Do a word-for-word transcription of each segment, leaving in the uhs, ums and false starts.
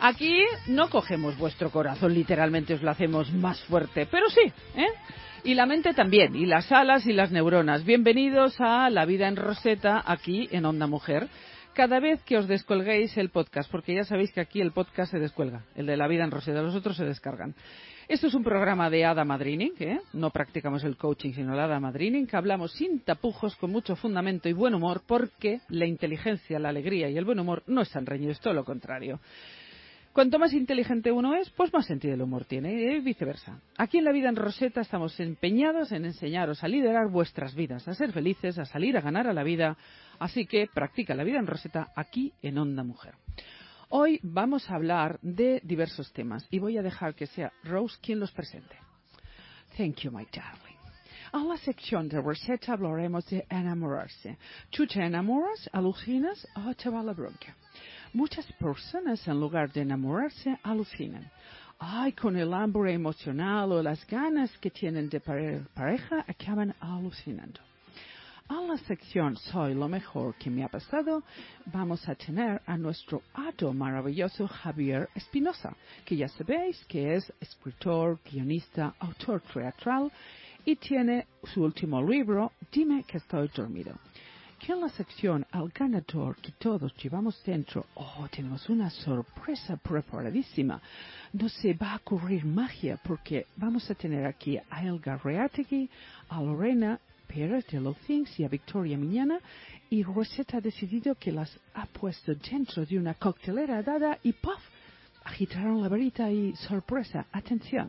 Aquí no cogemos vuestro corazón, literalmente os lo hacemos más fuerte, pero sí, ¿eh? Y la mente también, y las alas y las neuronas. Bienvenidos a La Vida en Roseta, aquí en Onda Mujer. Cada vez que os descolguéis el podcast, porque ya sabéis que aquí el podcast se descuelga, el de La Vida en Roseta, los otros se descargan. Esto es un programa de Hada Madrining, ¿eh? No practicamos el coaching, sino la Hada Madrining, que hablamos sin tapujos, con mucho fundamento y buen humor, porque la inteligencia, la alegría y el buen humor no están reñidos, todo lo contrario. Cuanto más inteligente uno es, pues más sentido del humor tiene, y viceversa. Aquí en La Vida en Roseta estamos empeñados en enseñaros a liderar vuestras vidas, a ser felices, a salir a ganar a la vida. Así que practica La Vida en Roseta aquí en Onda Mujer. Hoy vamos a hablar de diversos temas y voy a dejar que sea Rose quien los presente. Thank you, my darling. En la sección de Roseta hablaremos de enamorarse. ¿Tú te enamoras, alucinas o te va la bronca? Muchas personas, en lugar de enamorarse, alucinan. Ay, con el hambre emocional o las ganas que tienen de pareja, acaban alucinando. En la sección Soy lo mejor que me ha pasado, vamos a tener a nuestro hado maravilloso Javier Espinosa, que ya sabéis que es escritor, guionista, autor teatral y tiene su último libro, Dime que estoy dormido. Que en la sección al ganador que todos llevamos dentro, oh, tenemos una sorpresa preparadísima. No se va a ocurrir magia porque vamos a tener aquí a Elga Reategui, a Lorena Pérez de Low Things y a Victoria Miñana, y Roseta ha decidido que las ha puesto dentro de una coctelera dada y ¡puff! Agitaron la varita y sorpresa, atención.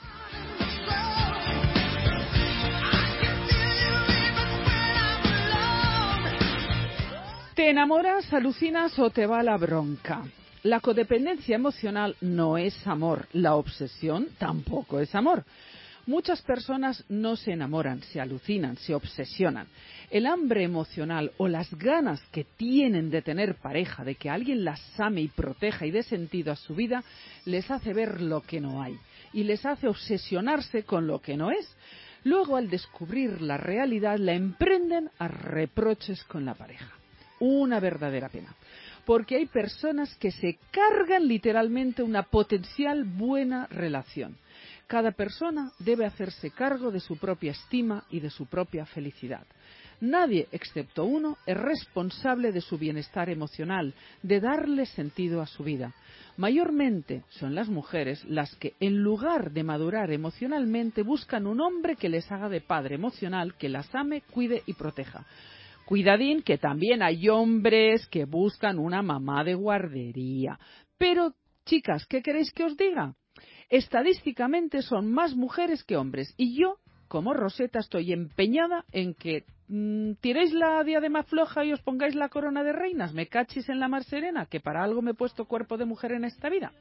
¿Te enamoras, alucinas o te va la bronca? La codependencia emocional no es amor, la obsesión tampoco es amor. Muchas personas no se enamoran, se alucinan, se obsesionan. El hambre emocional o las ganas que tienen de tener pareja, de que alguien las ame y proteja y dé sentido a su vida, les hace ver lo que no hay y les hace obsesionarse con lo que no es. Luego, al descubrir la realidad, la emprenden a reproches con la pareja. Una verdadera pena, porque hay personas que se cargan literalmente una potencial buena relación. Cada persona debe hacerse cargo de su propia estima y de su propia felicidad. Nadie, excepto uno, es responsable de su bienestar emocional, de darle sentido a su vida. Mayormente son las mujeres las que, en lugar de madurar emocionalmente, buscan un hombre que les haga de padre emocional, que las ame, cuide y proteja. Cuidadín, que también hay hombres que buscan una mamá de guardería. Pero, chicas, ¿qué queréis que os diga? Estadísticamente son más mujeres que hombres. Y yo, como Roseta, estoy empeñada en que mmm, tiréis la diadema floja y os pongáis la corona de reinas. Me cachis en la mar serena, que para algo me he puesto cuerpo de mujer en esta vida.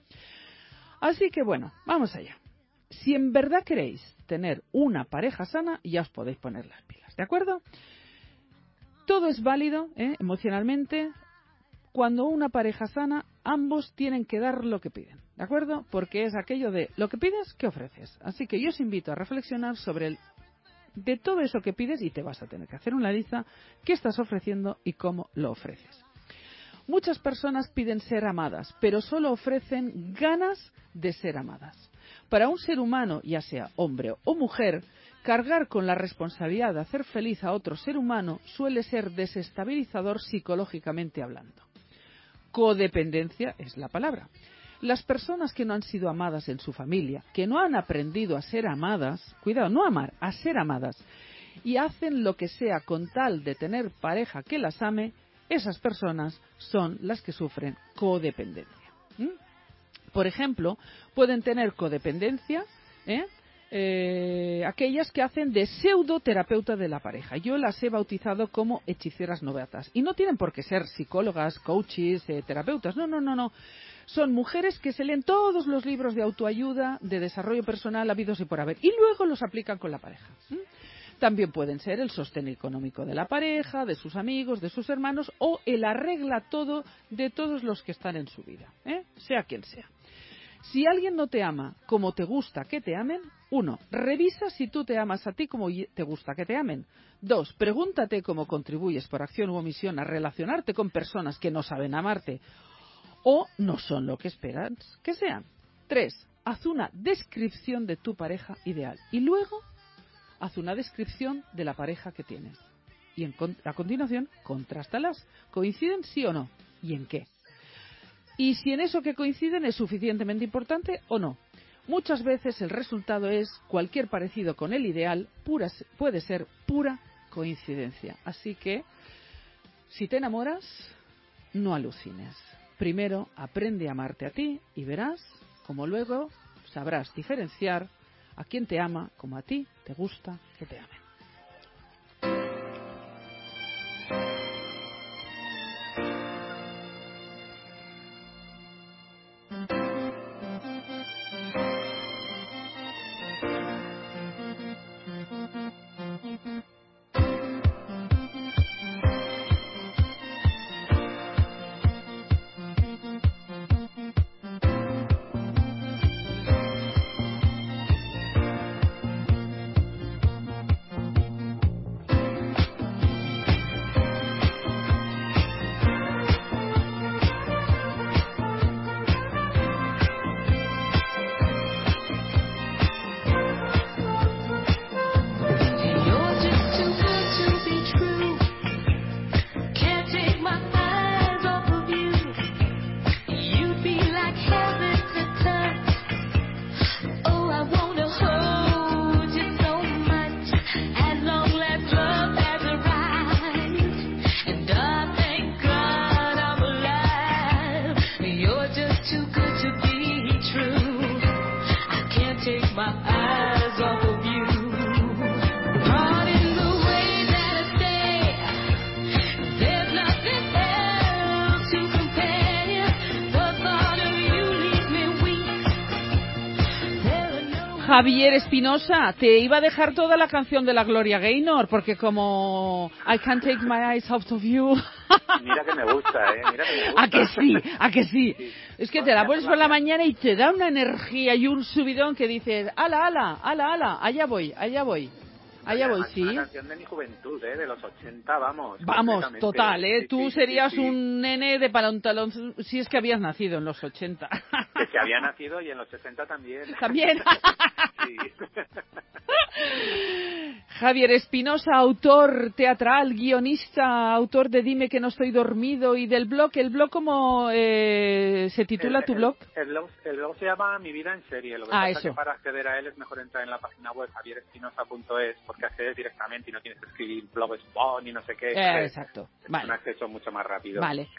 Así que bueno, vamos allá. Si en verdad queréis tener una pareja sana, ya os podéis poner las pilas, ¿de acuerdo? Todo es válido, ¿eh? Emocionalmente. Cuando una pareja sana, ambos tienen que dar lo que piden, ¿de acuerdo? Porque es aquello de lo que pides, ¿qué ofreces? Así que yo os invito a reflexionar sobre el, de todo eso que pides y te vas a tener que hacer una lista, qué estás ofreciendo y cómo lo ofreces. Muchas personas piden ser amadas, pero solo ofrecen ganas de ser amadas. Para un ser humano, ya sea hombre o mujer, cargar con la responsabilidad de hacer feliz a otro ser humano suele ser desestabilizador psicológicamente hablando. Codependencia es la palabra. Las personas que no han sido amadas en su familia, que no han aprendido a ser amadas, cuidado, no amar, a ser amadas, y hacen lo que sea con tal de tener pareja que las ame, esas personas son las que sufren codependencia. ¿Mm? Por ejemplo, pueden tener codependencia, ¿eh? Eh, aquellas que hacen de pseudoterapeuta de la pareja. Yo las he bautizado como hechiceras novatas. Y no tienen por qué ser psicólogas, coaches, eh, terapeutas. No, no, no, no. Son mujeres que se leen todos los libros de autoayuda, de desarrollo personal, habidos y por haber. Y luego los aplican con la pareja. ¿Mm? También pueden ser el sostén económico de la pareja, de sus amigos, de sus hermanos, o el arregla todo de todos los que están en su vida, ¿eh? Sea quien sea. Si alguien no te ama como te gusta que te amen, uno, revisa si tú te amas a ti como te gusta que te amen. Dos, pregúntate cómo contribuyes por acción u omisión a relacionarte con personas que no saben amarte. o no son lo que esperas que sean. Tres, haz una descripción de tu pareja ideal y luego haz una descripción de la pareja que tienes. Y en, a continuación, contrástalas. ¿Coinciden sí o no? ¿Y en qué? Y si en eso que coinciden es suficientemente importante o no. Muchas veces el resultado es cualquier parecido con el ideal pura, puede ser pura coincidencia. Así que, si te enamoras, no alucines. Primero aprende a amarte a ti y verás cómo luego sabrás diferenciar a quien te ama como a ti te gusta que te amen. Javier Espinosa, te iba a dejar toda la canción de la Gloria Gaynor, porque como I Can't Take My Eyes Off of You... Mira que me gusta, ¿eh? Mira que me gusta. ¿A que sí? ¿A que sí? sí. Es que Bueno, te la pones por la la mañana y te da una energía y un subidón que dices, ala, ala, ala, ala, allá voy, allá voy. Allá voy, sí. Es una canción de mi juventud, ¿eh? De los ochenta, vamos. Vamos, total, ¿eh? Sí, Tú sí, serías sí, sí. un nene de pantalón si es que habías nacido en los ochenta. Que se había nacido y en los sesenta también. ¿También? Sí. Javier Espinosa, autor teatral, guionista, autor de Dime que no estoy dormido y del blog. ¿El blog cómo eh, se titula el, tu blog? El, el, blog? el blog se llama Mi Vida en Serie. Lo que ah, pasa eso. es que para acceder a él es mejor entrar en la página web javier espinosa punto es porque accedes directamente y no tienes que escribir blogspot ni no sé qué. Eh, exacto. Es vale. un acceso mucho más rápido. Vale.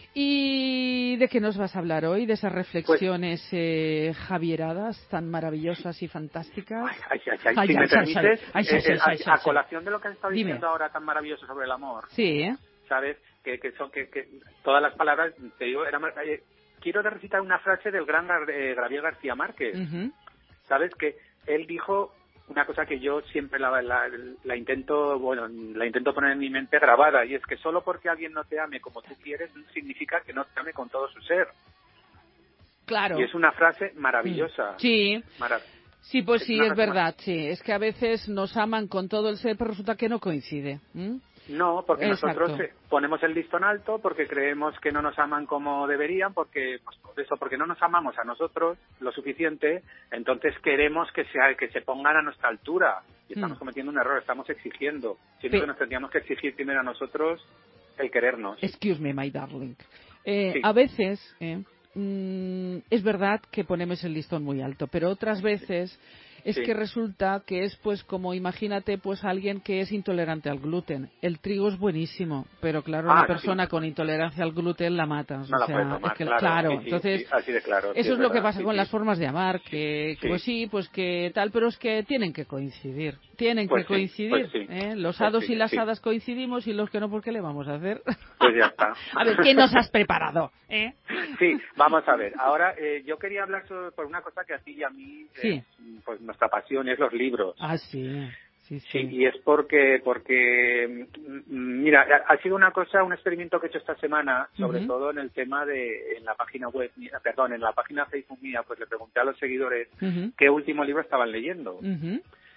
¿Y de qué nos vas a hablar hoy? De esas reflexiones pues, eh, javieradas tan maravillosas y fantásticas. Ay, ay, ay, ay, si me permites, a colación de lo que has estado Dime. diciendo ahora tan maravilloso sobre el amor. Sí, ¿eh? ¿Sabes? Que, que son que, que todas las palabras, te digo, eran, eh, quiero recitar una frase del gran eh, Gabriel García Márquez. Uh-huh. ¿Sabes? Que él dijo una cosa que yo siempre la, la, la intento bueno la intento poner en mi mente grabada, y es que solo porque alguien no te ame como tú quieres no significa que no te ame con todo su ser. Claro. Y es una frase maravillosa. Sí. Marav- sí, pues es sí, es verdad, sí. Es que a veces nos aman con todo el ser, pero resulta que no coincide. ¿Mm? No, porque Exacto. nosotros ponemos el listón alto, porque creemos que no nos aman como deberían, porque pues por eso, porque no nos amamos a nosotros lo suficiente, entonces queremos que sea que se pongan a nuestra altura y estamos mm. cometiendo un error, estamos exigiendo, sino que nos tendríamos que exigir primero a nosotros el querernos. Excuse me, my darling. Eh, sí. A veces eh, mm, es verdad que ponemos el listón muy alto, pero otras veces es sí. que resulta que es pues como imagínate pues alguien que es intolerante al gluten. El trigo es buenísimo, pero claro, ah, una persona sí. con intolerancia al gluten la matas. No o la sea, puede tomar, es que, claro. claro sí, sí, entonces sí, así de claro. eso sí, es, es lo verdad, que pasa sí, con sí. las formas de amar, que, que sí. pues sí, pues que tal, pero es que tienen que coincidir. Tienen pues que sí, coincidir. Pues sí, ¿eh? Los pues hados sí, y las sí. hadas coincidimos y los que no, ¿por qué le vamos a hacer? Pues ya está. A ver, ¿qué nos has preparado? ¿Eh? Sí, vamos a ver. Ahora, eh, yo quería hablar sobre, por una cosa que a ti y a mí, eh, sí. pues nuestra pasión es los libros. Ah, sí. Sí, sí. sí, y es porque, porque, mira, ha sido una cosa, un experimento que he hecho esta semana, sobre uh-huh. todo en el tema de, en la página web, perdón, en la página Facebook mía, pues le pregunté a los seguidores uh-huh. qué último libro estaban leyendo. Uh-huh.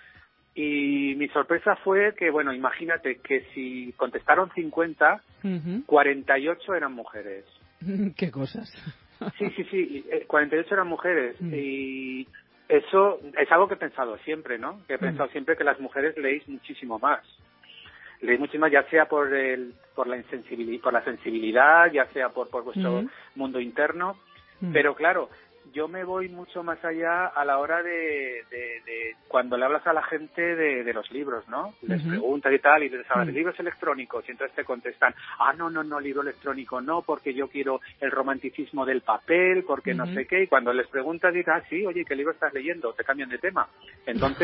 Y mi sorpresa fue que, bueno, imagínate que si contestaron cincuenta, uh-huh. cuarenta y ocho eran mujeres. ¿Qué cosas? Sí, sí, sí, cuarenta y ocho eran mujeres. Mm. Y eso es algo que he pensado siempre, ¿no? Que he pensado mm. siempre que las mujeres leéis muchísimo más. Leéis muchísimo más, ya sea por el, por la insensibilidad, por la sensibilidad, ya sea por, por vuestro mm. mundo interno. Mm. Pero claro, yo me voy mucho más allá a la hora de, de, de cuando le hablas a la gente de, de los libros, ¿no? Les uh-huh. preguntas y tal, y les hablas de uh-huh. libros electrónicos, y entonces te contestan, ah, no, no, no, libro electrónico no, porque yo quiero el romanticismo del papel, porque uh-huh. no sé qué, y cuando les preguntas, dices, ah, sí, oye, ¿qué libro estás leyendo? Te cambian de tema. Entonces,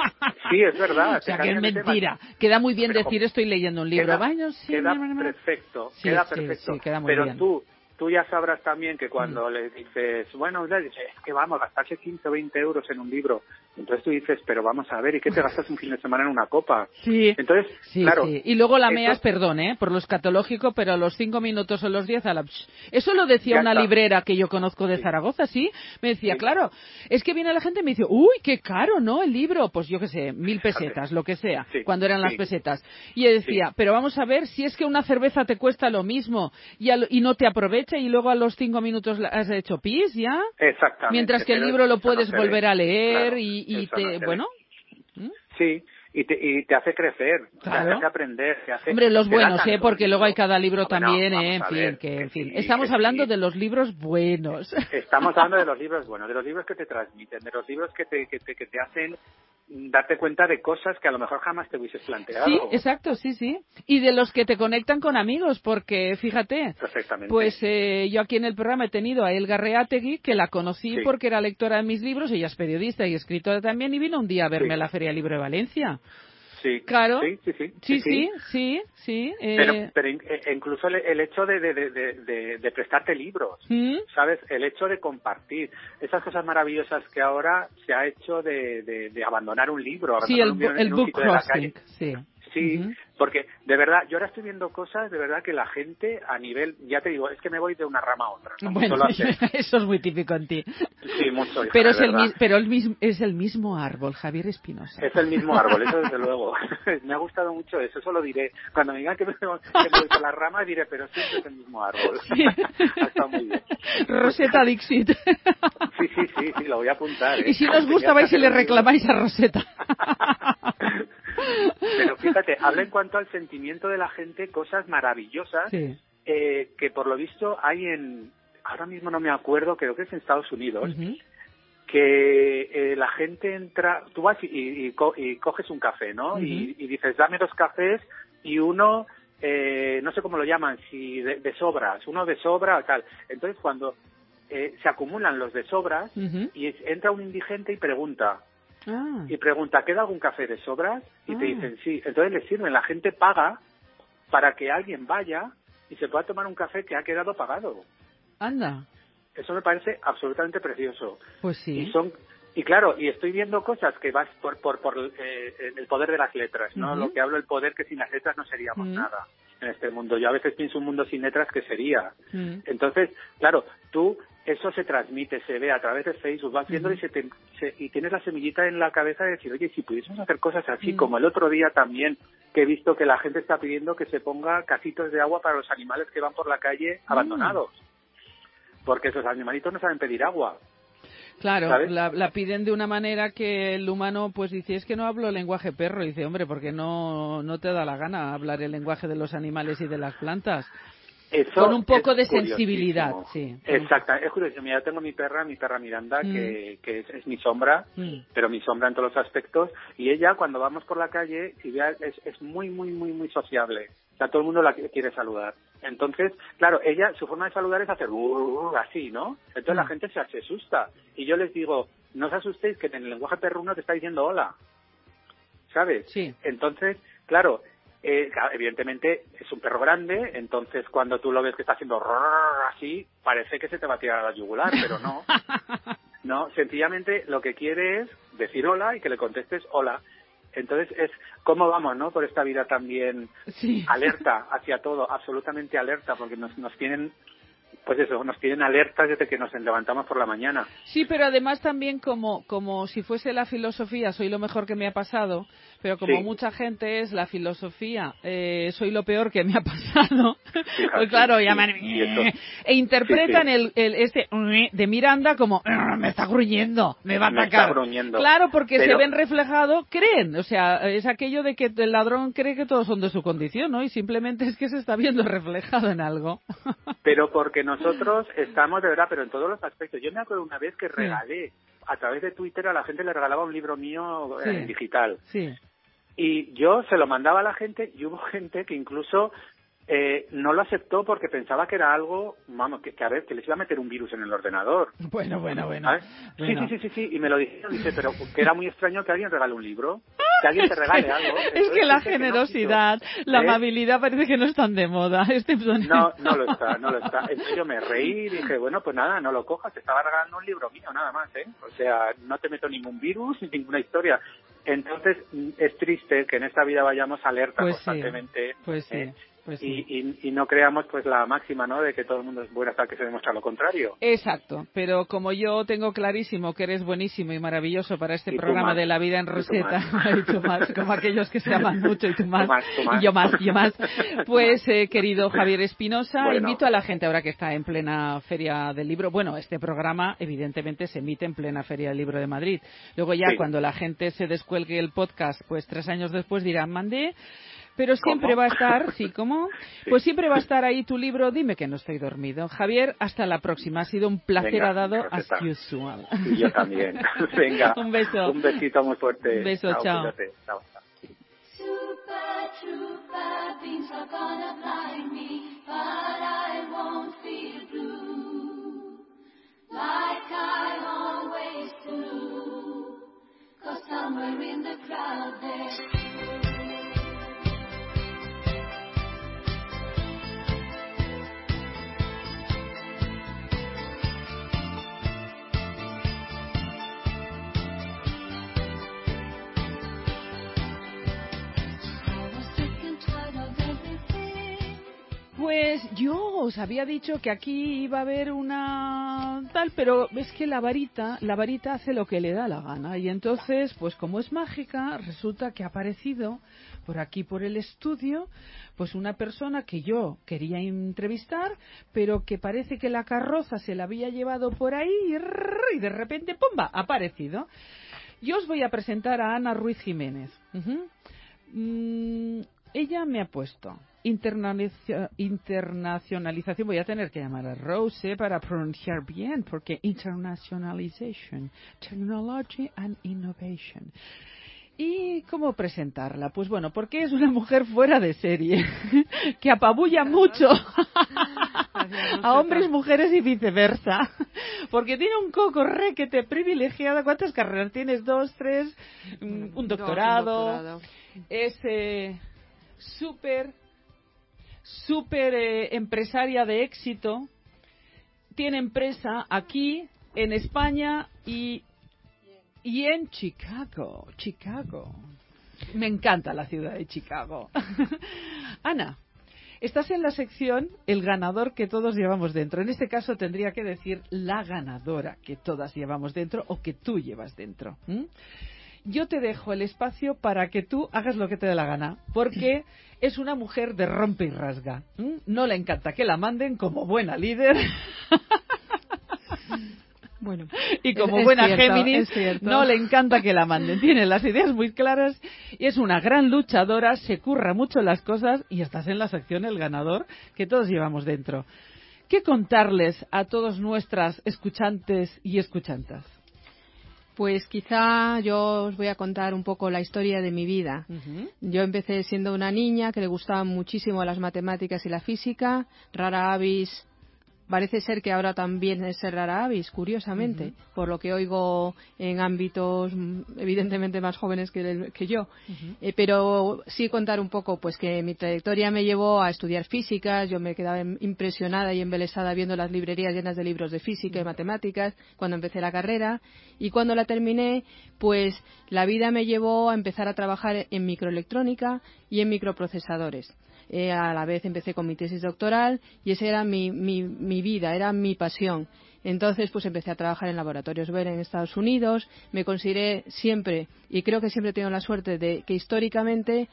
sí, es verdad. O sea, que es mentira. Queda muy bien pero, decir, estoy leyendo un libro. Queda, Vaya, sí, queda mi, mi, mi. perfecto, sí, queda sí, perfecto. Sí, queda muy pero bien. tú... Tú ya sabrás también que cuando mm. le dices, bueno, le dices, es que vamos a gastarse quince o veinte euros en un libro. Entonces tú dices, pero vamos a ver, ¿y qué te gastas un fin de semana en una copa? Sí. Entonces, sí, claro. Sí. Y luego la eso... meas, perdón, ¿eh? Por lo escatológico, pero a los cinco minutos o los diez a la... Eso lo decía ya una está. librera que yo conozco de sí. Zaragoza, ¿sí? Me decía, sí. claro, es que viene la gente y me dice, uy, qué caro, ¿no? El libro, pues yo qué sé, mil pesetas, lo que sea, sí. cuando eran sí. las pesetas. Y yo decía, sí. pero vamos a ver, si es que una cerveza te cuesta lo mismo y, al... y no te aprovecha y luego a los cinco minutos has hecho pis, ¿ya? Exactamente. Mientras que el libro lo puedes no volver a leer claro, y, y te... No bueno... ¿Mm? Sí, y te, y te hace crecer, claro. te hace aprender. Te hace, Hombre, los te buenos, ¿eh? Porque luego hay libro. cada libro Hombre, también, no, ¿eh? En fin, ver, que, en fin. Sí, Estamos que hablando sí. de los libros buenos. Estamos hablando de los libros buenos, de los libros que te transmiten, de los libros que te, que te, que te hacen darte cuenta de cosas que a lo mejor jamás te hubieses planteado. Sí, exacto, sí, sí. Y de los que te conectan con amigos, porque fíjate, pues eh, yo aquí en el programa he tenido a Elga Reategui, que la conocí sí. porque era lectora de mis libros, ella es periodista y escritora también, y vino un día a verme sí. a la Feria Libro de Valencia. Sí, claro. Sí, sí, sí. Sí, sí, sí, sí. sí eh... Pero, pero incluso el, el hecho de, de, de, de, de prestarte libros, ¿Mm? ¿sabes? El hecho de compartir. Esas cosas maravillosas que ahora se ha hecho de, de, de abandonar un libro. Sí, el, un libro el en un book sitio de la crossing, calle. sí. Sí, uh-huh. porque de verdad, yo ahora estoy viendo cosas, de verdad que la gente a nivel, ya te digo, es que me voy de una rama a otra. ¿No? Bueno, Solo hacer... eso es muy típico en ti. Sí, mucho. Hija, pero es el, mi, pero el mismo, es el mismo árbol, Javier Espinosa. Es el mismo árbol, eso desde luego. Me ha gustado mucho eso, eso lo diré. Cuando me digan que me, que me voy por la rama, diré, pero siempre es el mismo árbol. Sí. Ha estado muy bien. Rosetta Dixit. Sí, sí, sí, sí, lo voy a apuntar. ¿eh? Y si nos gusta, vais y le reclamáis a Rosetta. Pero fíjate, habla en cuanto al sentimiento de la gente, cosas maravillosas sí. eh, que por lo visto hay en, ahora mismo no me acuerdo, creo que es en Estados Unidos, uh-huh. que eh, la gente entra, tú vas y, y, y, co- y coges un café, ¿no? Uh-huh. Y, y dices, dame dos cafés y uno, eh, no sé cómo lo llaman, si de, de sobras, uno de sobra o tal. Entonces cuando eh, se acumulan los de sobras uh-huh. y es, entra un indigente y pregunta, Ah. y pregunta, ¿queda algún café de sobras? Y ah. te dicen sí. Entonces les sirven, la gente paga para que alguien vaya y se pueda tomar un café que ha quedado pagado. Anda. Eso me parece absolutamente precioso. Pues sí. Y son y claro, y estoy viendo cosas que vas por por, por eh, el poder de las letras, ¿no? Uh-huh. Lo que hablo, el poder que sin las letras no seríamos uh-huh. nada en este mundo. Yo a veces pienso un mundo sin letras que sería. Uh-huh. Entonces, claro, tú eso se transmite, se ve a través de Facebook, vas viendo uh-huh. y, se te, se, y tienes la semillita en la cabeza de decir, oye, si pudiésemos hacer cosas así, uh-huh. como el otro día también, que he visto que la gente está pidiendo que se ponga casitos de agua para los animales que van por la calle uh-huh. abandonados, porque esos animalitos no saben pedir agua. Claro, la, la piden de una manera que el humano pues dice, es que no hablo lenguaje perro, y dice, hombre, porque no, no te da la gana hablar el lenguaje de los animales y de las plantas. Eso con un poco de curiosísimo. sensibilidad, sí. Exacto, es curioso. Mira, yo tengo mi perra, mi perra Miranda, mm. que, que es, es mi sombra, mm. pero mi sombra en todos los aspectos, y ella cuando vamos por la calle, si vea, es, es muy, muy, muy, muy sociable. O sea, todo el mundo la quiere saludar. Entonces, claro, ella, su forma de saludar es hacer uh, así, ¿no? Entonces mm. la gente se, se asusta. Y yo les digo, no os asustéis, que en el lenguaje perruno te está diciendo hola. ¿Sabes? Sí. Entonces, claro, Eh, evidentemente es un perro grande, entonces cuando tú lo ves que está haciendo así, parece que se te va a tirar a la yugular, pero no. No, sencillamente lo que quiere es decir hola y que le contestes hola. Entonces es cómo vamos, ¿no? Por esta vida también sí. alerta hacia todo, absolutamente alerta, porque nos, nos tienen pues eso, nos tienen alertas desde que nos levantamos por la mañana. Sí, pero además también como, como si fuese la filosofía, soy lo mejor que me ha pasado, pero como Sí. mucha gente es la filosofía, eh, soy lo peor que me ha pasado, Fíjate, pues claro, sí, llaman y eso- e interpretan sí, sí. El, el este de Miranda como me está gruñendo, me va a Me atacar. está gruñendo. Claro, porque Pero- se ven reflejado, creen, o sea, es aquello de que el ladrón cree que todos son de su condición, ¿no? Y simplemente es que se está viendo reflejado en algo. Pero porque nosotros estamos de verdad, pero en todos los aspectos. Yo me acuerdo una vez que Sí. regalé, a través de Twitter, a la gente le regalaba un libro mío Sí. en digital. Sí. Y yo se lo mandaba a la gente y hubo gente que incluso eh, no lo aceptó porque pensaba que era algo, vamos, que, que a ver, que les iba a meter un virus en el ordenador. Bueno, bueno, bueno. ¿Sabes? bueno. Sí, sí, sí, sí, sí, y me lo dijeron, dice, pero que era muy extraño que alguien regale un libro, que alguien te regale algo. Es Entonces, que la gente que no generosidad, quiso, la ¿eh? amabilidad parece que no están de moda. Este No, no lo está, no lo está. Entonces yo me reí y dije, bueno, pues nada, no lo cojas, te estaba regalando un libro mío, nada más, ¿eh? O sea, no te meto ningún virus ni ninguna historia. Entonces es triste que en esta vida vayamos alerta Pues constantemente. sí, pues sí. ¿eh? Pues y, sí. y, y no creamos pues la máxima, ¿no?, de que todo el mundo es bueno hasta que se demuestra lo contrario. Exacto, pero como yo tengo clarísimo que eres buenísimo y maravilloso para este Y tú programa más. de La Vida en Y tú Roseta, más. y tú más, como aquellos que se aman mucho y tú más, Tú más, tú más. y yo más, y yo más, pues eh, querido Javier Espinosa, Bueno. invito a la gente ahora que está en plena Feria del Libro, bueno, este programa evidentemente se emite en plena Feria del Libro de Madrid, luego ya Sí. cuando la gente se descuelgue el podcast, pues tres años después dirán, mandé. Pero siempre ¿Cómo? va a estar, sí, ¿cómo? Sí. Pues siempre va a estar ahí tu libro, Dime que no estoy dormido. Javier, hasta la próxima. Ha sido un placer Venga, ha dado Roseta. as usual. Y yo también. Venga. Un beso. Un besito muy fuerte. Un beso, chao. Cuídate. Chao. Super trooper, things are gonna blind me, but I won't feel blue, like I always do, 'cause somewhere in the crowd there. Pues yo os había dicho que aquí iba a haber una tal, pero es que la varita, la varita hace lo que le da la gana y entonces, pues como es mágica, resulta que ha aparecido por aquí por el estudio, pues una persona que yo quería entrevistar, pero que parece que la carroza se la había llevado por ahí y de repente, ¡pumba!, ha aparecido. Yo os voy a presentar a Ana Ruiz Jiménez. Uh-huh. Mm, ella me ha puesto internaliza- internacionalización, voy a tener que llamar a Rose para pronunciar bien, porque internationalization, technology and innovation. ¿Y cómo presentarla? Pues bueno, porque es una mujer fuera de serie, que apabulla mucho a hombres, mujeres y viceversa, porque tiene un coco requete privilegiado. ¿Cuántas carreras tienes? ¿Dos, tres? Un, un doctorado. Dos, un doctorado. Es eh, súper, súper eh, empresaria de éxito. Tiene empresa aquí, en España y... Y en Chicago, Chicago. Me encanta la ciudad de Chicago. Ana, estás en la sección el ganador que todos llevamos dentro. En este caso tendría que decir la ganadora que todas llevamos dentro o que tú llevas dentro. ¿Mm? Yo te dejo el espacio para que tú hagas lo que te dé la gana, porque es una mujer de rompe y rasga. ¿Mm? No le encanta que la manden como buena líder. Bueno, y como es, buena es cierto, Géminis, es cierto. no le encanta que la manden. Tiene las ideas muy claras y es una gran luchadora, se curra mucho las cosas y estás en la sección El Ganador que todos llevamos dentro. ¿Qué contarles a todos nuestras escuchantes y escuchantas? Pues quizá yo os voy a contar un poco la historia de mi vida. Uh-huh. Yo empecé siendo una niña que le gustaban muchísimo las matemáticas y la física, rara avis. Parece ser que ahora también es ser rara avis, curiosamente, uh-huh. por lo que oigo en ámbitos evidentemente más jóvenes que, el, que yo. Uh-huh. Eh, pero sí contar un poco pues que mi trayectoria me llevó a estudiar físicas. Yo me quedaba impresionada y embelesada viendo las librerías llenas de libros de física uh-huh. y matemáticas cuando empecé la carrera. Y cuando la terminé, pues la vida me llevó a empezar a trabajar en microelectrónica y en microprocesadores. eh, a la vez empecé con mi tesis doctoral y esa era mi, mi, mi vida, era mi pasión. Entonces, pues empecé a trabajar en laboratorios Bell en Estados Unidos. Me consideré siempre, y creo que siempre he tenido la suerte de que históricamente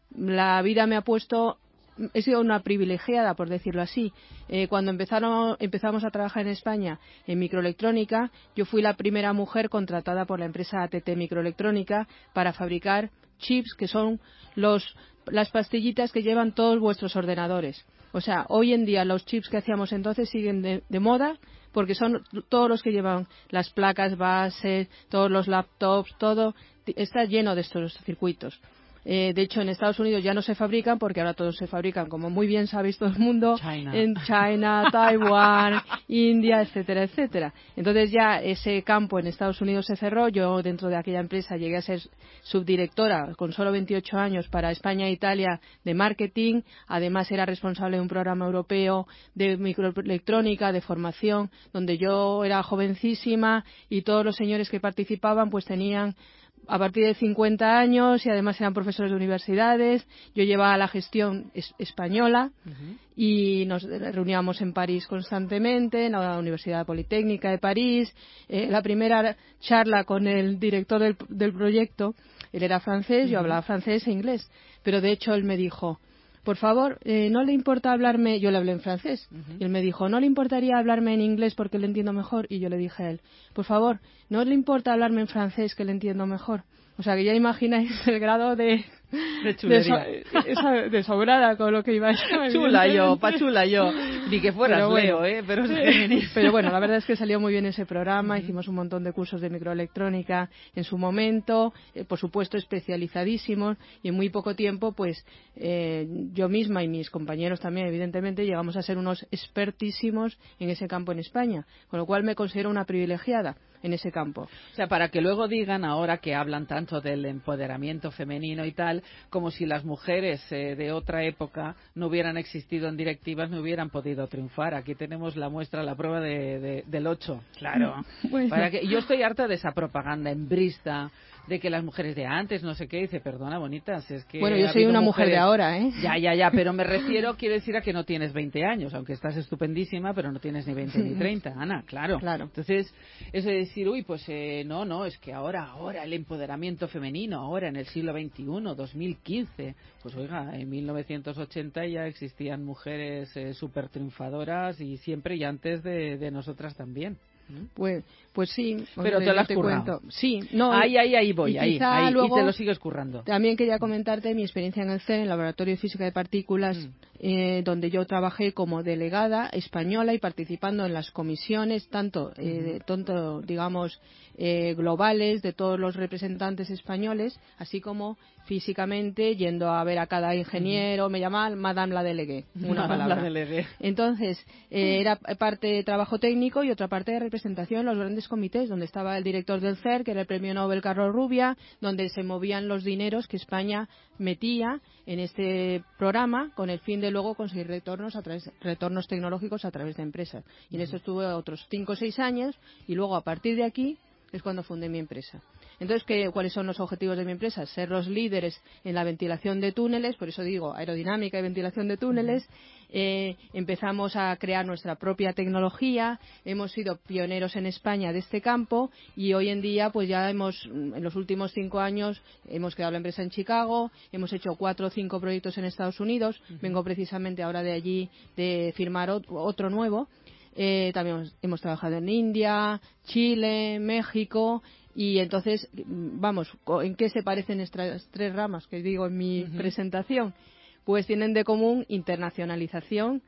la vida me ha puesto, he sido una privilegiada, por decirlo así. Eh, cuando empezaron, empezamos a trabajar en España en microelectrónica, yo fui la primera mujer contratada por la empresa A T T Microelectrónica para fabricar chips, que son los, las pastillitas que llevan todos vuestros ordenadores. O sea, hoy en día los chips que hacíamos entonces siguen de, de moda, porque son todos los que llevan las placas base, todos los laptops, todo está lleno de estos circuitos. Eh, de hecho, en Estados Unidos ya no se fabrican porque ahora todos se fabrican, como muy bien sabéis todo el mundo, China. en China, Taiwán, India, etcétera, etcétera. Entonces ya ese campo en Estados Unidos se cerró. Yo dentro de aquella empresa llegué a ser subdirectora con solo veintiocho años para España e Italia de marketing. Además era responsable de un programa europeo de microelectrónica, de formación, donde yo era jovencísima y todos los señores que participaban pues tenían a partir de cincuenta años y además eran profesores de universidades. Yo llevaba la gestión es, española uh-huh. y nos reuníamos en París constantemente, en la Universidad Politécnica de París. Eh, la primera charla con el director del, del proyecto, él era francés, uh-huh. yo hablaba francés e inglés, pero de hecho él me dijo, por favor, eh, no le importa hablarme, yo le hablé en francés, uh-huh. y él me dijo, ¿no le importaría hablarme en inglés porque le entiendo mejor? Y yo le dije a él, por favor, ¿no le importa hablarme en francés que le entiendo mejor? O sea, que ya imagináis el grado de... De chulería. De, so, esa, de sobrada con lo que iba a estar. Chula yo, pa' chula yo. Ni que fueras pero bueno, Leo, ¿eh? Pero, pero bueno, la verdad es que salió muy bien ese programa. Uh-huh. Hicimos un montón de cursos de microelectrónica en su momento, eh, por supuesto especializadísimos, y en muy poco tiempo, pues eh, yo misma y mis compañeros también, evidentemente, llegamos a ser unos expertísimos en ese campo en España, con lo cual me considero una privilegiada en ese campo. O sea, para que luego digan ahora que hablan tanto del empoderamiento femenino y tal, como si las mujeres eh, de otra época no hubieran existido en directivas, no hubieran podido triunfar. Aquí tenemos la muestra, la prueba de, de, del ocho. Claro. Bueno. Para que, yo estoy harta de esa propaganda embrista, de que las mujeres de antes, no sé qué, dice, perdona, bonitas, es que... Bueno, yo soy una mujer mujeres... de ahora, ¿eh? Ya, ya, ya, pero me refiero, quiero decir, a que no tienes veinte años, aunque estás estupendísima, pero no tienes ni veinte ni treinta, Ana, claro. Claro. Entonces, eso de decir, uy, pues eh, no, no, es que ahora, ahora el empoderamiento femenino, ahora en el siglo veintiuno, dos mil quince, pues oiga, en mil novecientos ochenta ya existían mujeres eh, súper triunfadoras y siempre y antes de, de nosotras también. Pues, pues sí, pero te lo has currado. Sí, no. Ahí, ahí, ahí voy, ahí, ahí, luego, y te lo sigues currando. También quería comentarte mi experiencia en el C E R, en el Laboratorio de Física de Partículas, mm. eh, donde yo trabajé como delegada española y participando en las comisiones, tanto, eh, mm. tanto digamos, eh, globales de todos los representantes españoles, así como físicamente yendo a ver a cada ingeniero, mm. me llamaban Madame la Deleguée, una palabra. La Deleguée. Entonces, eh, era parte de trabajo técnico y otra parte de representación en los grandes comités, donde estaba el director del C E R, que era el premio Nobel Carlos Rubia, donde se movían los dineros que España metía en este programa con el fin de luego conseguir retornos a través, retornos tecnológicos a través de empresas. Y en esto estuve otros cinco o seis años y luego a partir de aquí es cuando fundé mi empresa. Entonces, ¿qué, ¿cuáles son los objetivos de mi empresa? Ser los líderes en la ventilación de túneles, por eso digo aerodinámica y ventilación de túneles. Eh, empezamos a crear nuestra propia tecnología, hemos sido pioneros en España de este campo y hoy en día, pues ya hemos, en los últimos cinco años, hemos creado la empresa en Chicago, hemos hecho cuatro o cinco proyectos en Estados Unidos, uh-huh. vengo precisamente ahora de allí de firmar otro, otro nuevo. Eh, también hemos, hemos trabajado en India, Chile, México. Y entonces, vamos, ¿en qué se parecen estas tres ramas que digo en mi uh-huh. presentación? Pues tienen de común internacionalización,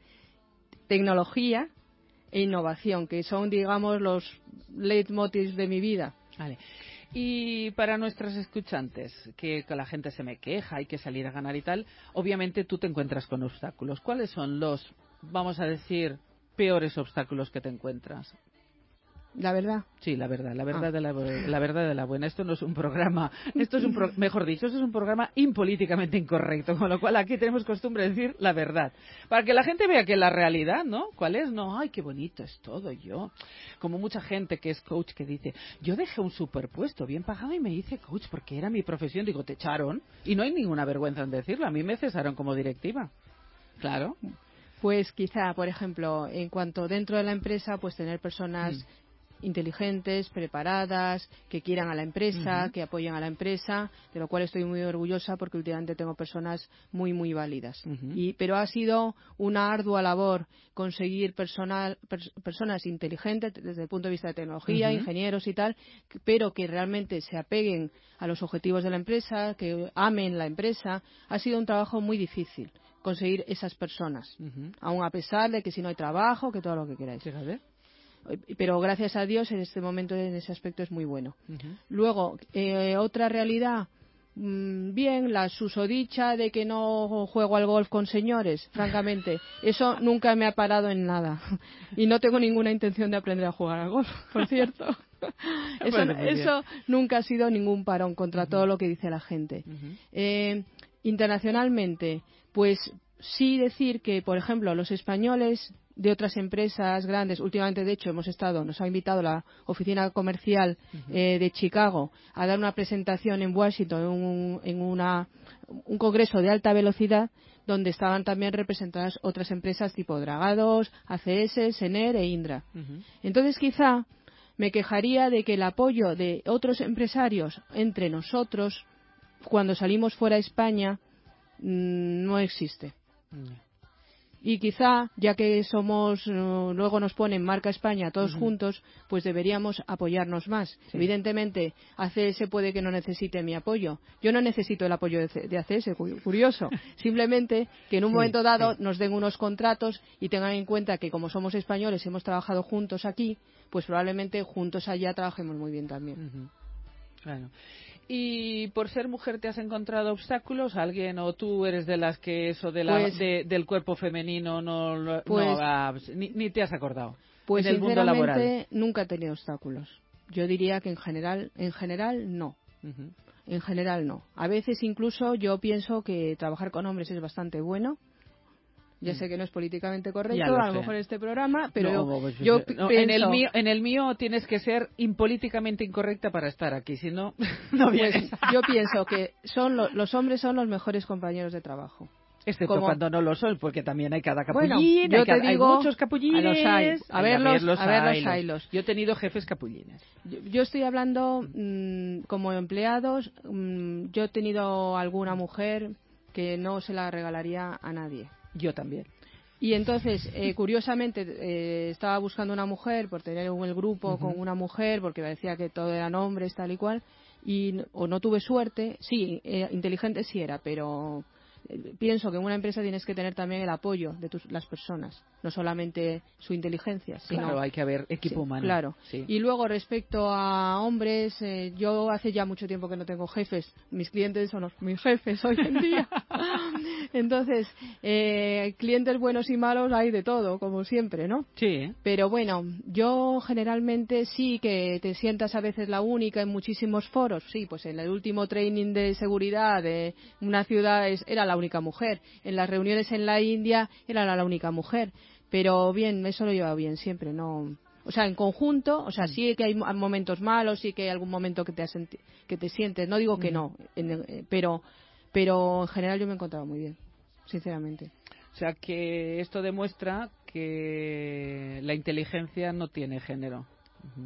tecnología e innovación, que son, digamos, los leitmotivs de mi vida. Vale. Y para nuestros escuchantes, que, que la gente se me queja, hay que salir a ganar y tal, obviamente tú te encuentras con obstáculos. ¿Cuáles son los, vamos a decir, peores obstáculos que te encuentras? ¿La verdad? Sí, la verdad, la verdad, ah. de la, la verdad de la buena. Esto no es un programa, esto es un pro, mejor dicho, esto es un programa impolíticamente incorrecto, con lo cual aquí tenemos costumbre de decir la verdad. Para que la gente vea que la realidad, ¿no? ¿Cuál es? No, ay, qué bonito es todo yo. Como mucha gente que es coach que dice, yo dejé un superpuesto bien pagado y me hice coach porque era mi profesión. Digo, te echaron y no hay ninguna vergüenza en decirlo. A mí me cesaron como directiva. Claro. Pues quizá, por ejemplo, en cuanto dentro de la empresa, pues tener personas mm. inteligentes, preparadas, que quieran a la empresa, uh-huh. que apoyen a la empresa, de lo cual estoy muy orgullosa porque últimamente tengo personas muy, muy válidas. Uh-huh. Y, pero ha sido una ardua labor conseguir personal, pers- personas inteligentes desde el punto de vista de tecnología, uh-huh. ingenieros y tal, pero que realmente se apeguen a los objetivos de la empresa, que amen la empresa. Ha sido un trabajo muy difícil conseguir esas personas, uh-huh. aun a pesar de que si no hay trabajo, que todo lo que queráis. Fíjate. Pero gracias a Dios en este momento en ese aspecto es muy bueno. Uh-huh. Luego, eh, otra realidad, mmm, bien, la susodicha de que no juego al golf con señores, francamente, eso nunca me ha parado en nada. Y no tengo ninguna intención de aprender a jugar al golf, por cierto. Eso, eso nunca ha sido ningún parón contra uh-huh. todo lo que dice la gente. Uh-huh. Eh, internacionalmente, pues sí decir que, por ejemplo, los españoles de otras empresas grandes, últimamente de hecho hemos estado, nos ha invitado la oficina comercial uh-huh. eh, de Chicago a dar una presentación en Washington en, un, en una, un congreso de alta velocidad donde estaban también representadas otras empresas tipo Dragados, A C S, Sener e Indra. Uh-huh. Entonces quizá me quejaría de que el apoyo de otros empresarios entre nosotros cuando salimos fuera de España mmm, no existe. Uh-huh. Y quizá, ya que somos, uh, luego nos ponen marca España todos uh-huh. juntos, pues deberíamos apoyarnos más. Sí. Evidentemente, A C S puede que no necesite mi apoyo. Yo no necesito el apoyo de, C- de A C S, curioso. Simplemente que en un sí, momento dado sí. nos den unos contratos y tengan en cuenta que como somos españoles y hemos trabajado juntos aquí, pues probablemente juntos allá trabajemos muy bien también. Uh-huh. Claro. ¿Y por ser mujer te has encontrado obstáculos? ¿Alguien o tú eres de las que eso de la, pues, de, del cuerpo femenino no, pues, no ah, ni, ni te has acordado? Pues en el mundo laboral. sinceramente nunca he tenido obstáculos. Yo diría que en general, en general no. Uh-huh. En general no. A veces incluso yo pienso que trabajar con hombres es bastante bueno. Ya sé que no es políticamente correcto, lo a lo sé. mejor este programa, pero no, yo, pues, yo no, pienso... En el, mío, en el mío tienes que ser impolíticamente incorrecta para estar aquí, si no, no vienes. Pues yo pienso que son lo, los hombres son los mejores compañeros de trabajo. Excepto Como... cuando no lo son, porque también hay cada capullín, bueno, yo hay, te cada, digo, hay muchos capullines. A, los hay, a, verlos, a, verlos, a ver los haylos. Yo he tenido jefes capullines. Yo, yo estoy hablando mmm, como empleados, mmm, yo he tenido alguna mujer que no se la regalaría a nadie. Yo también. Y entonces, eh, curiosamente, eh, estaba buscando una mujer por tener un, el grupo uh-huh. con una mujer, porque me decía que todo eran hombres, tal y cual, y o no tuve suerte, sí, eh, inteligente sí era, pero eh, pienso que en una empresa tienes que tener también el apoyo de tus, las personas, no solamente su inteligencia, sino... Claro, hay que haber equipo sí, humano. Claro. Sí. Y luego, respecto a hombres, eh, yo hace ya mucho tiempo que no tengo jefes, mis clientes son los, mis jefes hoy en día. Entonces, eh, clientes buenos y malos hay de todo, como siempre, ¿no? Sí. Pero bueno, yo generalmente sí que te sientas a veces la única en muchísimos foros. Sí, pues en el último training de seguridad de una ciudad es, era la única mujer. En las reuniones en la India era la, la única mujer. Pero bien, eso lo lleva bien siempre, ¿no? O sea, en conjunto, o sea, sí que hay momentos malos, sí que hay algún momento que te, senti- que te sientes, no digo que no, en, pero, pero en general yo me he encontrado muy bien, sinceramente. O sea, que esto demuestra que la inteligencia no tiene género. Uh-huh.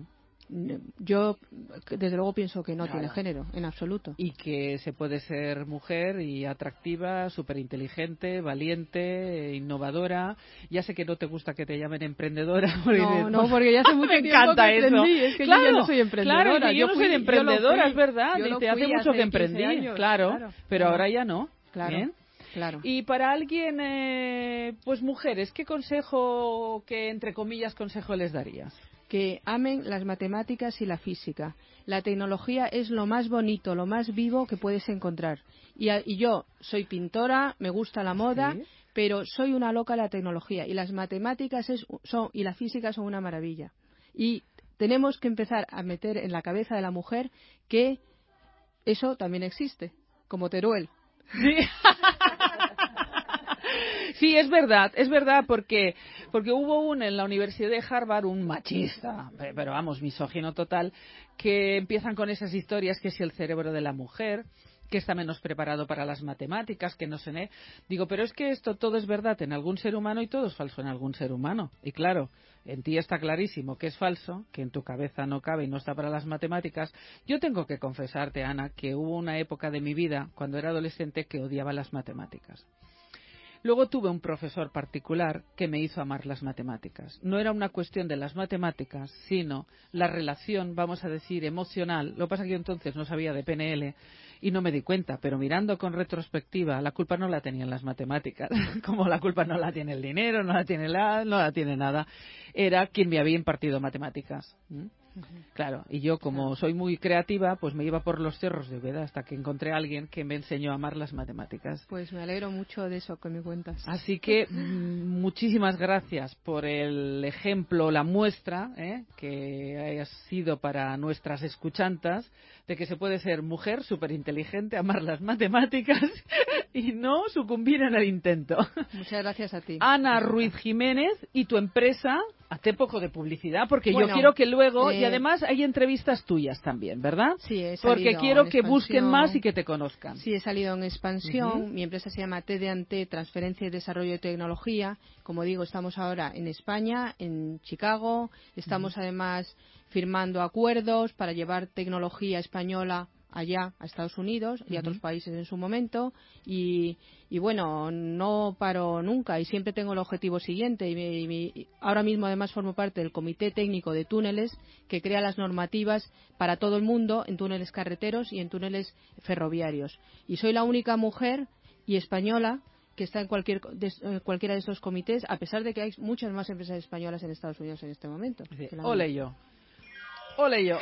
Yo, desde luego, pienso que no claro. tiene género, en absoluto. Y que se puede ser mujer y atractiva, súper inteligente, valiente, innovadora. Ya sé que no te gusta que te llamen emprendedora. Porque no, no, porque ya hace mucho me tiempo encanta que eso. emprendí. Es que claro, yo ya no soy emprendedora. Claro, que yo, yo no fui, soy emprendedora, fui, es verdad. Y te hace mucho hace que emprendí. Años, claro, claro, pero claro. ahora ya no. Claro. ¿Bien? Claro. Y para alguien, eh, pues mujeres, ¿qué consejo, que entre comillas consejo les darías? Que amen las matemáticas y la física. La tecnología es lo más bonito, lo más vivo que puedes encontrar. Y, a, y yo soy pintora, me gusta la moda, ¿sí? Pero soy una loca de la tecnología. Y las matemáticas es, son, y la física son una maravilla. Y tenemos que empezar a meter en la cabeza de la mujer que eso también existe, como Teruel. Sí. Sí, es verdad, es verdad, porque porque hubo un en la Universidad de Harvard, un machista, pero vamos, misógino total, que empiezan con esas historias que si el cerebro de la mujer, que está menos preparado para las matemáticas, que no sé, ¿eh? Digo, pero es que esto todo es verdad en algún ser humano y todo es falso en algún ser humano. Y claro, en ti está clarísimo que es falso, que en tu cabeza no cabe y no está para las matemáticas. Yo tengo que confesarte, Ana, que hubo una época de mi vida, cuando era adolescente, que odiaba las matemáticas. Luego tuve un profesor particular que me hizo amar las matemáticas. No era una cuestión de las matemáticas, sino la relación, vamos a decir, emocional. Lo que pasa es que yo entonces no sabía de P N L y no me di cuenta, pero mirando con retrospectiva, la culpa no la tenían las matemáticas, como la culpa no la tiene el dinero, no la tiene la, no la tiene nada. Era quien me había impartido matemáticas. ¿Mm? Claro, y yo como soy muy creativa, pues me iba por los cerros de Úbeda hasta que encontré a alguien que me enseñó a amar las matemáticas. Pues me alegro mucho de eso que me cuentas. Así que mm, muchísimas gracias por el ejemplo, la muestra, ¿eh? que haya sido para nuestras escuchantas, de que se puede ser mujer súper inteligente, amar las matemáticas y no sucumbir en el intento. Muchas gracias a ti. Ana Ruiz Jiménez, y tu empresa, hazte poco de publicidad, porque bueno, yo quiero que luego, eh, y además hay entrevistas tuyas también, ¿verdad? Sí, he salido porque quiero en que busquen expansión. más y que te conozcan. Sí, he salido en expansión. Uh-huh. Mi empresa se llama T D and T, Transferencia y Desarrollo de Tecnología. Como digo, estamos ahora en España, en Chicago. Estamos uh-huh. además firmando acuerdos para llevar tecnología española allá a Estados Unidos y a uh-huh. otros países en su momento y, y bueno, no paro nunca y siempre tengo el objetivo siguiente y, mi, y mi, ahora mismo además formo parte del Comité Técnico de Túneles que crea las normativas para todo el mundo en túneles carreteros y en túneles ferroviarios y soy la única mujer y española que está en cualquier de, eh, cualquiera de esos comités, a pesar de que hay muchas más empresas españolas en Estados Unidos en este momento. Sí. Ole yo. Ole yo.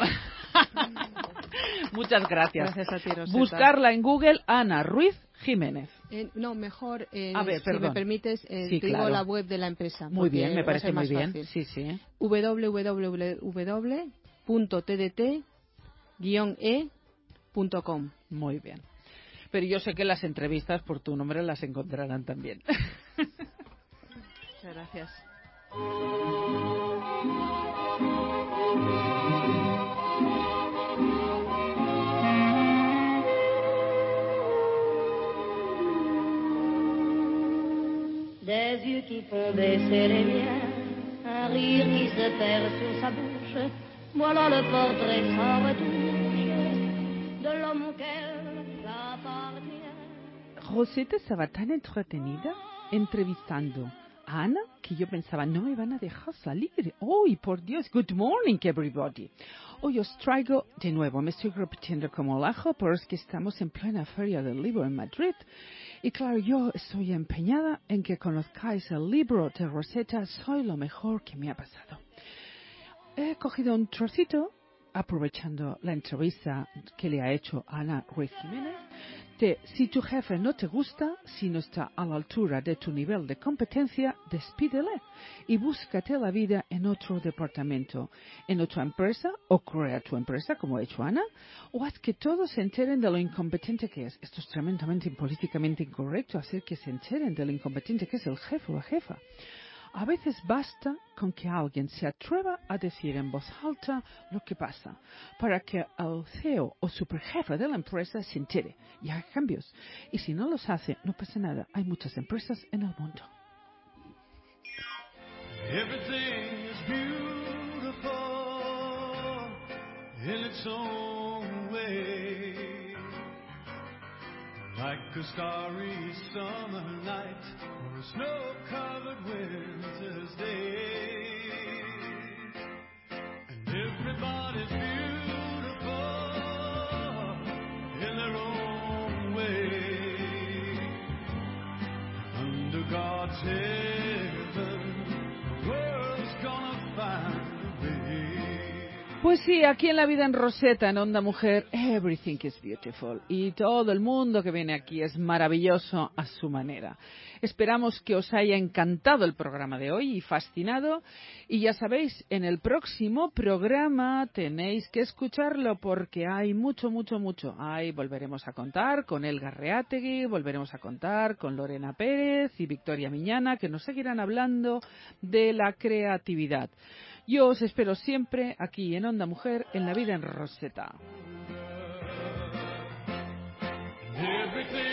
Muchas gracias. Gracias a ti, Roseta. Buscarla en Google, Ana Ruiz Jiménez. Eh, no, mejor, eh, a ver, si perdón. me permites, eh, sí, te claro. digo la web de la empresa. Muy bien, me parece muy bien. Fácil. Sí, sí. doble u doble u doble u punto t d t guion e punto com. Muy bien. Pero yo sé que las entrevistas por tu nombre las encontrarán también. Muchas gracias. Des yeux qui font baisser les miens, un rire qui se perd sur sa bouche, voilà le portrait sans retouche de l'homme auquel j'appartiens. Roseta estaba tan entretenida entrevistando a Ana que yo pensaba, no me van a dejar salir. ¡Uy, por Dios! Good morning, everybody. Hoy os traigo, de nuevo, me estoy repitiendo como el ajo, pero es que estamos en plena Feria del Libro en Madrid. Y claro, yo estoy empeñada en que conozcáis el libro de Roseta, Soy lo mejor que me ha pasado. He cogido un trocito, aprovechando la entrevista que le ha hecho Ana Ruiz Jiménez, de si tu jefe no te gusta, si no está a la altura de tu nivel de competencia, despídele y búscate la vida en otro departamento, en otra empresa, o crea tu empresa, como ha hecho Ana, o haz que todos se enteren de lo incompetente que es. Esto es tremendamente políticamente incorrecto, hacer que se enteren de lo incompetente que es el jefe o la jefa. A veces basta con que alguien se atreva a decir en voz alta lo que pasa, para que el C E O o superjefe de la empresa se entere y haga cambios. Y si no los hace, no pasa nada. Hay muchas empresas en el mundo. Everything is beautiful in its own way, like a starry summer night or a snow-covered winter's day. And everybody's beautiful in their own way. Under God's heaven, the world's gonna find a way. Pues sí, aquí en La Vida en Roseta, en Onda Mujer, everything is beautiful. Y todo el mundo que viene aquí es maravilloso a su manera. Esperamos que os haya encantado el programa de hoy y fascinado. Y ya sabéis, en el próximo programa tenéis que escucharlo porque hay mucho, mucho, mucho. Ahí volveremos a contar con Elga Reategui, volveremos a contar con Lorena Pérez y Victoria Miñana, que nos seguirán hablando de la creatividad. Yo os espero siempre aquí en Onda Mujer, en La Vida en Roseta. Everything